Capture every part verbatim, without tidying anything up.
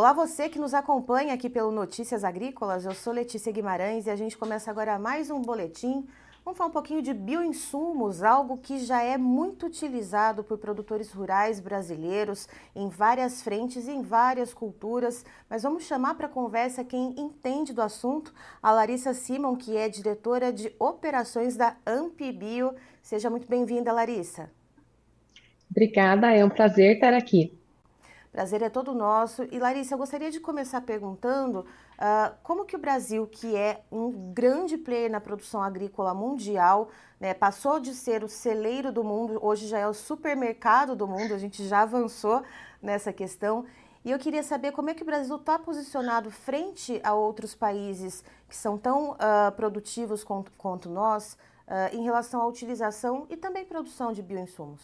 Olá, você que nos acompanha aqui pelo Notícias Agrícolas. Eu sou Letícia Guimarães e a gente começa agora mais um boletim. Vamos falar um pouquinho de bioinsumos, algo que já é muito utilizado por produtores rurais brasileiros em várias frentes e em várias culturas. Mas vamos chamar para conversa quem entende do assunto, a Larissa Simon, que é diretora de operações da Ampibio. Seja muito bem-vinda, Larissa. Obrigada, é um prazer estar aqui. Prazer é todo nosso. E Larissa, eu gostaria de começar perguntando uh, como que o Brasil, que é um grande player na produção agrícola mundial, né, passou de ser o celeiro do mundo, hoje já é o supermercado do mundo, a gente já avançou nessa questão. E eu queria saber como é que o Brasil está posicionado frente a outros países que são tão uh, produtivos quanto, quanto nós, uh, em relação à utilização e também produção de bioinsumos.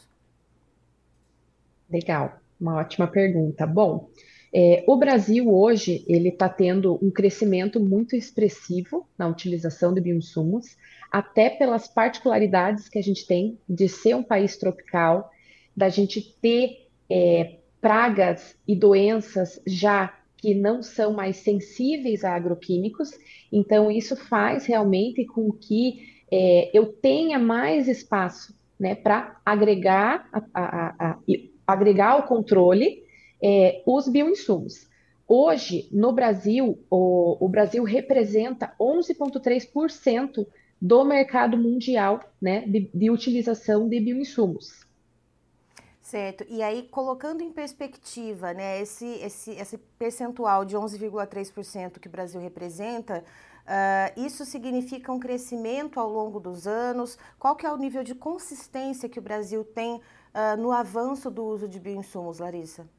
Legal, uma ótima pergunta. Bom, é, o Brasil hoje ele está tendo um crescimento muito expressivo na utilização de bioinsumos, até pelas particularidades que a gente tem de ser um país tropical, da gente ter é, pragas e doenças já que não são mais sensíveis a agroquímicos. Então, isso faz realmente com que é, eu tenha mais espaço, né, para agregar a, a, a, agregar ao controle é, os bioinsumos. Hoje, no Brasil, o, o Brasil representa onze vírgula três por cento do mercado mundial, né, de, de utilização de bioinsumos. Certo. E aí, colocando em perspectiva, né, esse, esse, esse percentual de onze vírgula três por cento que o Brasil representa, uh, isso significa um crescimento ao longo dos anos? Qual que é o nível de consistência que o Brasil tem uh, no avanço do uso de bioinsumos, Larissa?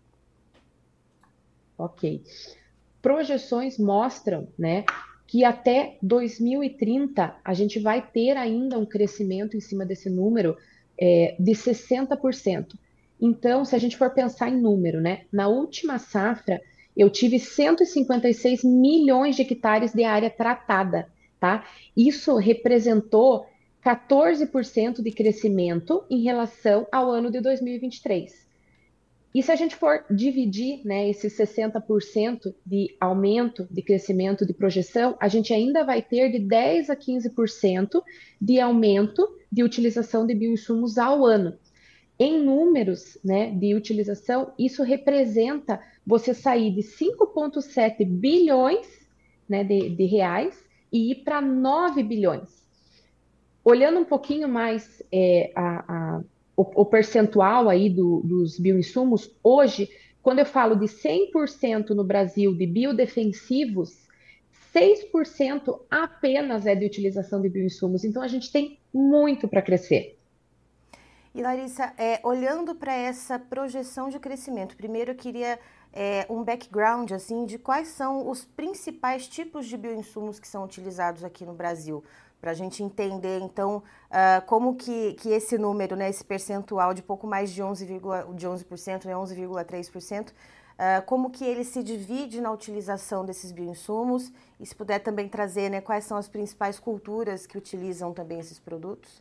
Ok. Projeções mostram, né, que até dois mil e trinta a gente vai ter ainda um crescimento em cima desse número é, de sessenta por cento. Então, se a gente for pensar em número, né, na última safra eu tive cento e cinquenta e seis milhões de hectares de área tratada, tá? Isso representou quatorze por cento de crescimento em relação ao ano de dois mil e vinte e três. E se a gente for dividir, né, esses sessenta por cento de aumento, de crescimento, de projeção, a gente ainda vai ter de dez a quinze por cento de aumento de utilização de bioinsumos ao ano. Em números, né, de utilização, isso representa você sair de cinco vírgula sete bilhões, né, de, de reais e ir para nove bilhões. Olhando um pouquinho mais é, a, a, o, o percentual aí do, dos bioinsumos, hoje, quando eu falo de cem por cento no Brasil de biodefensivos, seis por cento apenas é de utilização de bioinsumos. Então, a gente tem muito para crescer. E Larissa, é, olhando para essa projeção de crescimento, primeiro eu queria é, um background assim de quais são os principais tipos de bioinsumos que são utilizados aqui no Brasil, para a gente entender então uh, como que, que esse número, né, esse percentual de pouco mais de onze, de onze por cento, né, onze vírgula três por cento, uh, como que ele se divide na utilização desses bioinsumos e se puder também trazer, né, quais são as principais culturas que utilizam também esses produtos.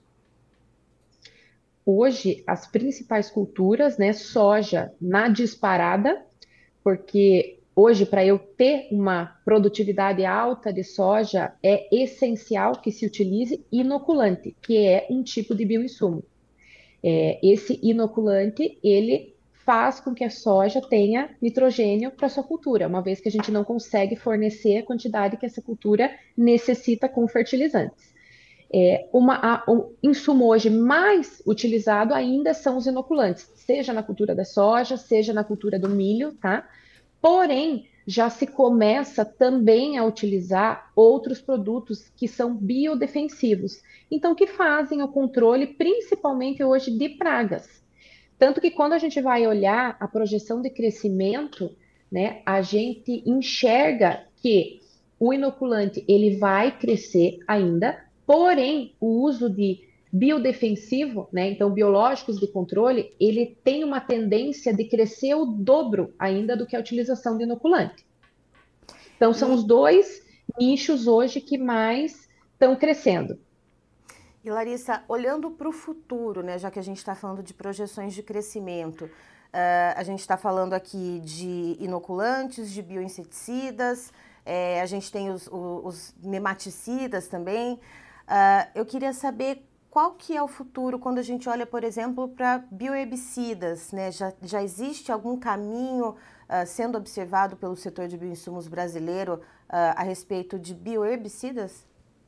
Hoje, as principais culturas, né, soja na disparada, porque hoje, para eu ter uma produtividade alta de soja, é essencial que se utilize inoculante, que é um tipo de bioinsumo. É, esse inoculante, ele faz com que a soja tenha nitrogênio para sua cultura, uma vez que a gente não consegue fornecer a quantidade que essa cultura necessita com fertilizantes. É, uma, a, o insumo hoje mais utilizado ainda são os inoculantes, seja na cultura da soja, seja na cultura do milho, tá? Porém, já se começa também a utilizar outros produtos que são biodefensivos, então que fazem o controle principalmente hoje de pragas. Tanto que quando a gente vai olhar a projeção de crescimento, né, a gente enxerga que o inoculante ele vai crescer ainda, porém o uso de biodefensivo, né, então biológicos de controle, ele tem uma tendência de crescer o dobro ainda do que a utilização de inoculante. Então são os E dois nichos hoje que mais estão crescendo. E Larissa, olhando para o futuro, né, já que a gente está falando de projeções de crescimento, Uh, a gente está falando aqui de inoculantes, de bioinseticidas, é, a gente tem os, os, os nematicidas também. Uh, eu queria saber qual que é o futuro quando a gente olha, por exemplo, para bioherbicidas, né? Já, já existe algum caminho uh, sendo observado pelo setor de bioinsumos brasileiro uh, a respeito de bioherbicidas?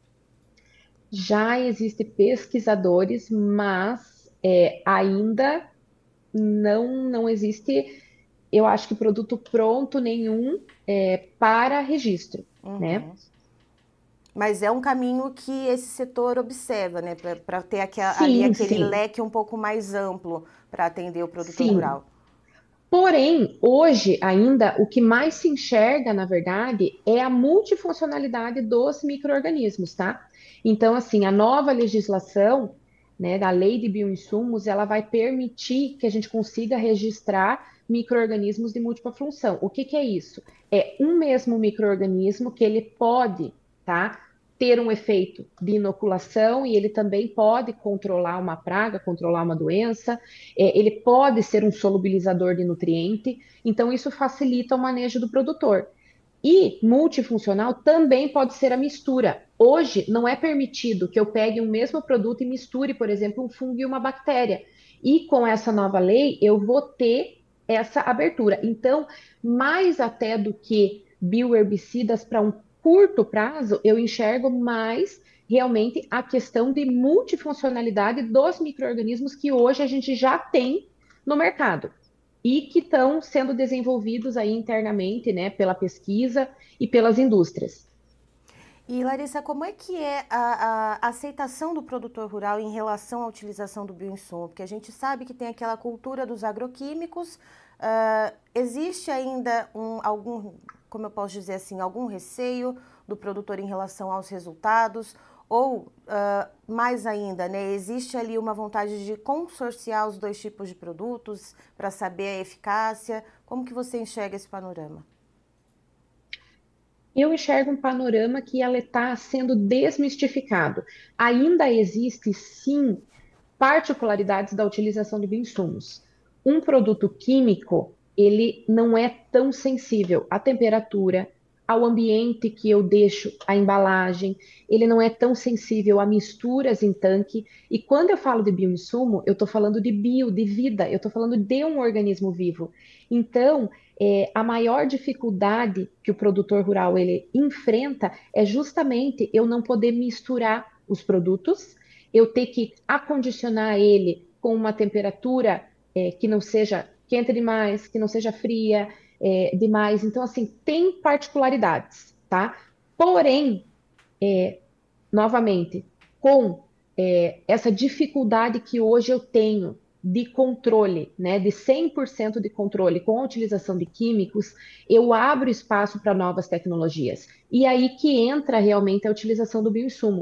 Já existem pesquisadores, mas é, ainda não, não existe, eu acho que produto pronto nenhum é, para registro, né? Uhum. Mas é um caminho que esse setor observa, né? Para ter aqui, ali Sim, aquele sim, leque um pouco mais amplo para atender o produtor sim. rural. Porém, hoje ainda o que mais se enxerga, na verdade, é a multifuncionalidade dos micro-organismos, tá? Então, assim, a nova legislação, né, da Lei de Bioinsumos, ela vai permitir que a gente consiga registrar micro-organismos de múltipla função. O que que é isso? É um mesmo micro-organismo que ele pode, tá, ter um efeito de inoculação e ele também pode controlar uma praga, controlar uma doença, é, ele pode ser um solubilizador de nutriente, então isso facilita o manejo do produtor. E multifuncional também pode ser a mistura. Hoje não é permitido que eu pegue um mesmo produto e misture, por exemplo, um fungo e uma bactéria. E com essa nova lei eu vou ter essa abertura. Então, mais até do que bioherbicidas para um curto prazo, eu enxergo mais realmente a questão de multifuncionalidade dos micro-organismos que hoje a gente já tem no mercado e que estão sendo desenvolvidos aí internamente, né, pela pesquisa e pelas indústrias. E Larissa, como é que é a, a aceitação do produtor rural em relação à utilização do bioinsumo? Porque a gente sabe que tem aquela cultura dos agroquímicos. Uh, existe ainda um, algum, como eu posso dizer assim, algum receio do produtor em relação aos resultados? Ou, uh, mais ainda, né, existe ali uma vontade de consorciar os dois tipos de produtos para saber a eficácia? Como que você enxerga esse panorama? Eu enxergo um panorama que ela está sendo desmistificado. Ainda existe, sim, particularidades da utilização de bioinsumos. Um produto químico, ele não é tão sensível à temperatura, ao ambiente que eu deixo a embalagem, ele não é tão sensível a misturas em tanque. E quando eu falo de bioinsumo, eu estou falando de bio, de vida, eu estou falando de um organismo vivo. Então, é, a maior dificuldade que o produtor rural ele enfrenta é justamente eu não poder misturar os produtos, eu ter que acondicionar ele com uma temperatura é, que não seja quente demais, que não seja fria é, demais. Então, assim, tem particularidades, tá? Porém, é, novamente, com é, essa dificuldade que hoje eu tenho de controle, né, de cem por cento de controle com a utilização de químicos, eu abro espaço para novas tecnologias. E aí que entra realmente a utilização do bioinsumo.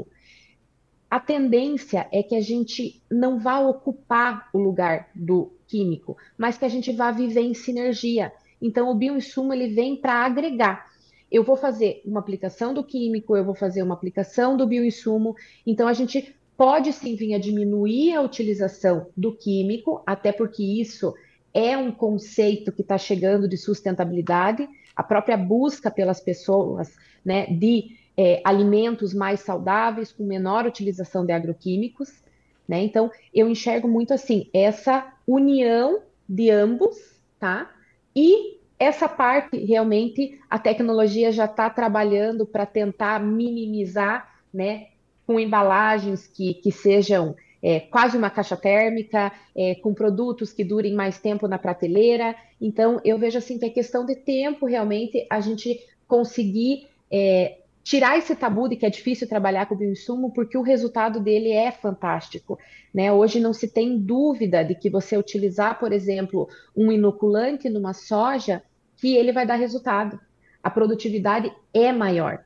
A tendência é que a gente não vá ocupar o lugar do químico, mas que a gente vá viver em sinergia. Então, o bioinsumo ele vem para agregar. Eu vou fazer uma aplicação do químico, eu vou fazer uma aplicação do bioinsumo. Então, a gente pode sim vir a diminuir a utilização do químico, até porque isso é um conceito que está chegando de sustentabilidade, a própria busca pelas pessoas, né, de é, alimentos mais saudáveis, com menor utilização de agroquímicos, né? Então, eu enxergo muito assim, essa união de ambos, tá? E essa parte, realmente, a tecnologia já está trabalhando para tentar minimizar, né? Com embalagens que, que sejam é, quase uma caixa térmica, é, com produtos que durem mais tempo na prateleira. Então, eu vejo assim que é questão de tempo, realmente, a gente conseguir é, tirar esse tabu de que é difícil trabalhar com bioinsumo, porque o resultado dele é fantástico, né? Hoje não se tem dúvida de que você utilizar, por exemplo, um inoculante numa soja, que ele vai dar resultado. A produtividade é maior.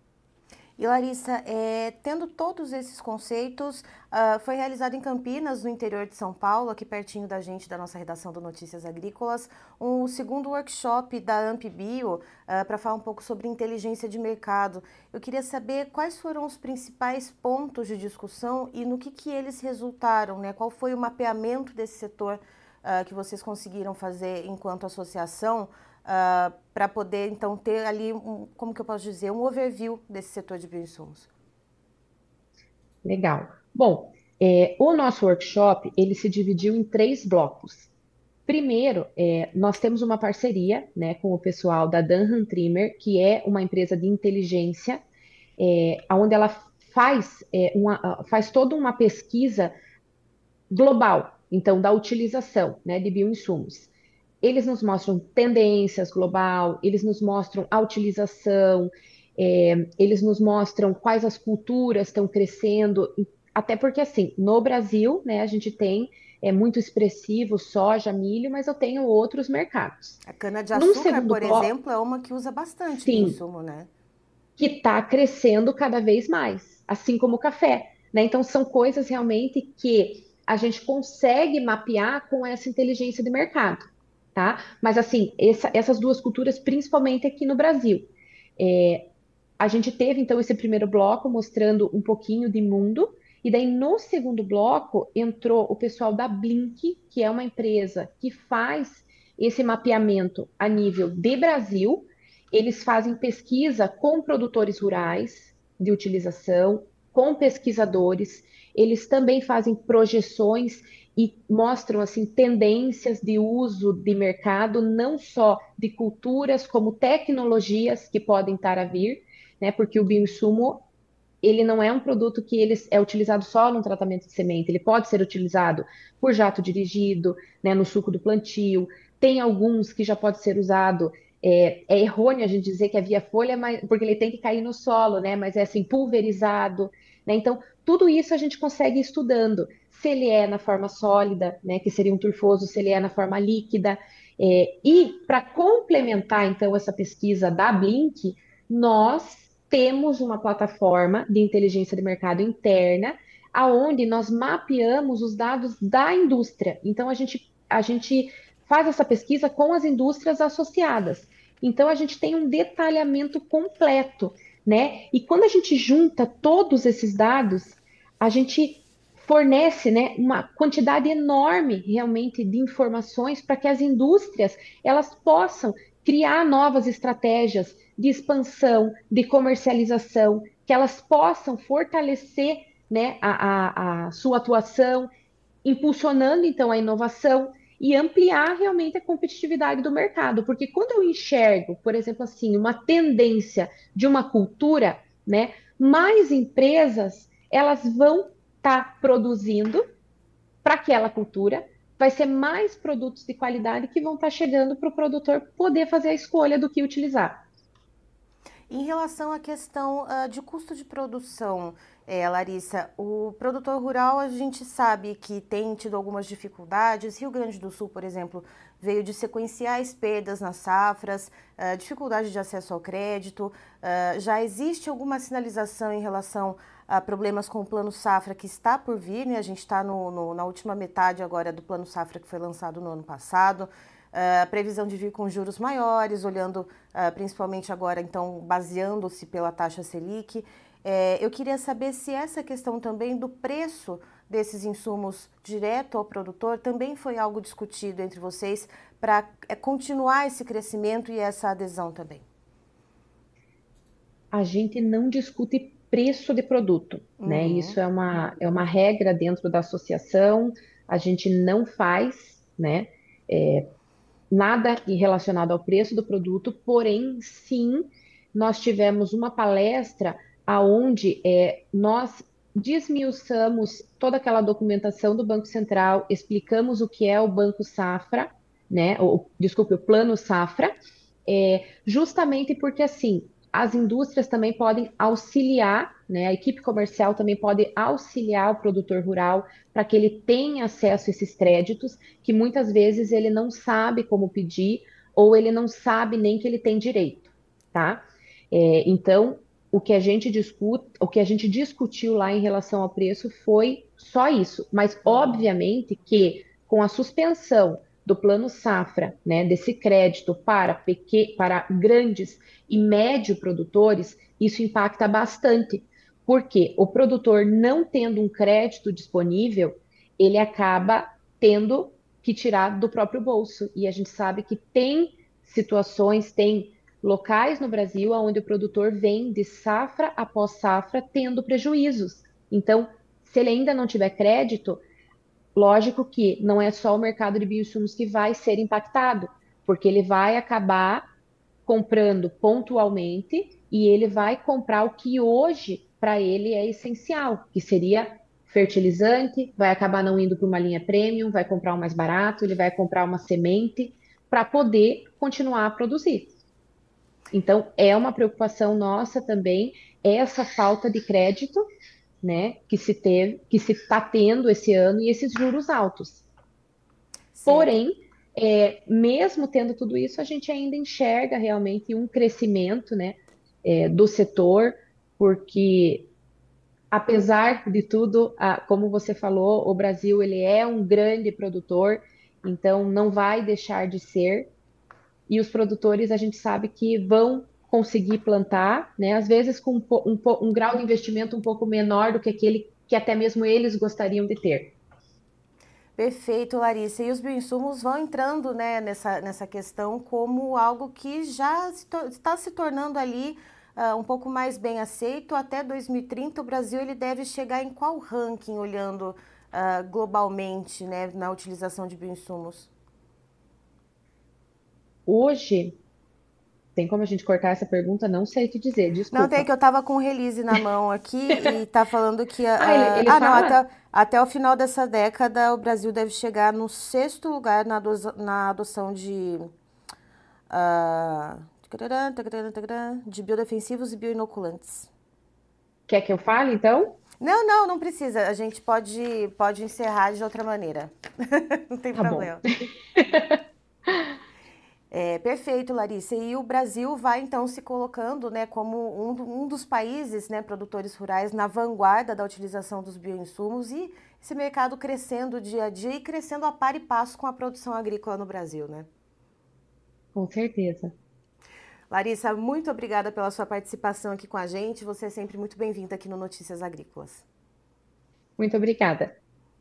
E Larissa, é, tendo todos esses conceitos, uh, foi realizado em Campinas, no interior de São Paulo, aqui pertinho da gente, da nossa redação do Notícias Agrícolas, um segundo workshop da AmpBio uh, para falar um pouco sobre inteligência de mercado. Eu queria saber quais foram os principais pontos de discussão e no que, que eles resultaram, né? Qual foi o mapeamento desse setor uh, que vocês conseguiram fazer enquanto associação uh, para poder, então, ter ali, um, como que eu posso dizer, um overview desse setor de bioinsumos? Legal. Bom, é, o nosso workshop, ele se dividiu em três blocos. Primeiro, é, nós temos uma parceria, né, com o pessoal da Dunham Trimmer, que é uma empresa de inteligência, é, onde ela faz, é, uma, faz toda uma pesquisa global, então, da utilização, né, de bioinsumos. Eles nos mostram tendências global, eles nos mostram a utilização, é, eles nos mostram quais as culturas estão crescendo, até porque, assim, no Brasil, né, a gente tem é muito expressivo soja, milho, mas eu tenho outros mercados. A Num cana-de-açúcar, segundo por bloco, exemplo, é uma que usa bastante sim, bioinsumo, né? que está crescendo cada vez mais, assim como o café, né? Então são coisas realmente que a gente consegue mapear com essa inteligência de mercado, tá? Mas assim, essa- essas duas culturas, principalmente aqui no Brasil. É, a gente teve então esse primeiro bloco mostrando um pouquinho de mundo, e daí no segundo bloco entrou o pessoal da Blink, que é uma empresa que faz esse mapeamento a nível de Brasil. Eles fazem pesquisa com produtores rurais de utilização, com pesquisadores. Eles também fazem projeções e mostram assim tendências de uso de mercado, não só de culturas, como tecnologias que podem estar a vir, né? Porque o bioinsumo ele não é um produto que ele é utilizado só no tratamento de semente, ele pode ser utilizado por jato dirigido, né, no suco do plantio. Tem alguns que já pode ser usado. É, é errôneo a gente dizer que é via folha, mas, porque ele tem que cair no solo, né? Mas é assim, pulverizado, né? Então, tudo isso a gente consegue ir estudando. Se ele é na forma sólida, né? Que seria um turfoso, se ele é na forma líquida. É, e para complementar, então, essa pesquisa da Blink, nós temos uma plataforma de inteligência de mercado interna, aonde nós mapeamos os dados da indústria. Então, a gente, a gente faz essa pesquisa com as indústrias associadas. Então, a gente tem um detalhamento completo, né? E quando a gente junta todos esses dados, a gente fornece, né, uma quantidade enorme realmente de informações para que as indústrias elas possam criar novas estratégias de expansão, de comercialização, que elas possam fortalecer, né, a, a, a sua atuação, impulsionando então a inovação e ampliar realmente a competitividade do mercado. Porque quando eu enxergo, por exemplo, assim, uma tendência de uma cultura, né, mais empresas elas vão estar tá produzindo para aquela cultura, vai ser mais produtos de qualidade que vão estar tá chegando para o produtor poder fazer a escolha do que utilizar. Em relação à questão uh, de custo de produção, é, Larissa, o produtor rural a gente sabe que tem tido algumas dificuldades. Rio Grande do Sul, por exemplo, veio de sequenciais perdas nas safras, uh, dificuldade de acesso ao crédito. Uh, já existe alguma sinalização em relação a problemas com o Plano Safra que está por vir, né? A gente está no, no, na última metade agora do Plano Safra que foi lançado no ano passado. Uh, a previsão de vir com juros maiores, olhando uh, principalmente agora, então, baseando-se pela taxa Selic. É, eu queria saber se essa questão também do preço desses insumos direto ao produtor também foi algo discutido entre vocês para é, continuar esse crescimento e essa adesão também. A gente não discute preço de produto, né? Uhum. Isso é uma, é uma regra dentro da associação, a gente não faz, né? É, nada relacionado ao preço do produto, porém, sim, nós tivemos uma palestra aonde é, nós desmiuçamos toda aquela documentação do Banco Central, explicamos o que é o Banco Safra, né? O, desculpe, o Plano Safra, é, justamente porque assim as indústrias também podem auxiliar, né? A equipe comercial também pode auxiliar o produtor rural para que ele tenha acesso a esses créditos, que muitas vezes ele não sabe como pedir ou ele não sabe nem que ele tem direito, tá? É, então, o que a gente discute, o que a gente discutiu lá em relação ao preço foi só isso, mas obviamente que com a suspensão do plano safra, né, desse crédito para, pequ... para grandes e médio produtores, isso impacta bastante, porque o produtor não tendo um crédito disponível, ele acaba tendo que tirar do próprio bolso. E a gente sabe que tem situações, tem locais no Brasil onde o produtor vem de safra após safra tendo prejuízos. Então, se ele ainda não tiver crédito, lógico que não é só o mercado de bioinsumos que vai ser impactado, porque ele vai acabar comprando pontualmente e ele vai comprar o que hoje para ele é essencial, que seria fertilizante, vai acabar não indo para uma linha premium, vai comprar o mais barato, ele vai comprar uma semente para poder continuar a produzir. Então, é uma preocupação nossa também essa falta de crédito, né, que se teve, que se está tendo esse ano e esses juros altos. Sim, até... Porém, é, mesmo tendo tudo isso, a gente ainda enxerga realmente um crescimento, né, é, do setor, porque apesar de tudo, a- como você falou, o Brasil ele é um grande produtor, então não vai deixar de ser. E os produtores a gente sabe que vão conseguir plantar, né, às vezes com um, po- um po- um grau de investimento um pouco menor do que aquele que até mesmo eles gostariam de ter. Perfeito, Larissa. E os bioinsumos vão entrando, né, nessa, nessa questão como algo que já se to- está se tornando ali ah, um pouco mais bem aceito. Até dois mil e trinta, o Brasil ele deve chegar em qual ranking, olhando ah, globalmente, né, na utilização de bioinsumos? Hoje, tem como a gente cortar essa pergunta? Não sei te dizer, Não, tem que desculpa. eu tava com o release na mão aqui e tá falando que... Ah, ele, ah, ele ah, não, fala? até, até o final dessa década o Brasil deve chegar no sexto lugar na, ado- na adoção de... ah, de biodefensivos e bioinoculantes. Quer que eu fale, então? Não, não, não precisa. A gente pode, pode encerrar de outra maneira. Não tem Tá bom. problema. É, perfeito, Larissa. E o Brasil vai então se colocando, né, como um, do- um dos países, né, produtores rurais na vanguarda da utilização dos bioinsumos e esse mercado crescendo dia a dia e crescendo a par e passo com a produção agrícola no Brasil, né? Com certeza. Larissa, muito obrigada pela sua participação aqui com a gente. Você é sempre muito bem-vinda aqui no Notícias Agrícolas. Muito obrigada.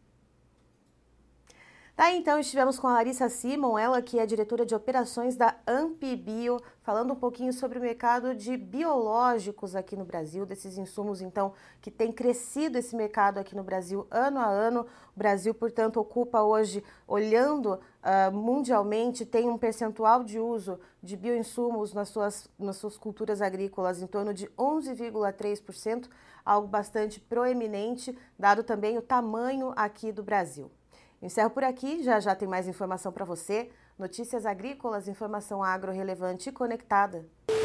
Tá, então estivemos com a Larissa Simon, ela que é diretora de operações da Ampibio, falando um pouquinho sobre o mercado de biológicos aqui no Brasil, desses insumos então que tem crescido esse mercado aqui no Brasil ano a ano. O Brasil, portanto, ocupa hoje, olhando uh, mundialmente, tem um percentual de uso de bioinsumos nas suas, nas suas culturas agrícolas em torno de onze vírgula três por cento, algo bastante proeminente, dado também o tamanho aqui do Brasil. Encerro por aqui, já já tem mais informação para você. Notícias agrícolas, informação agro relevante e conectada.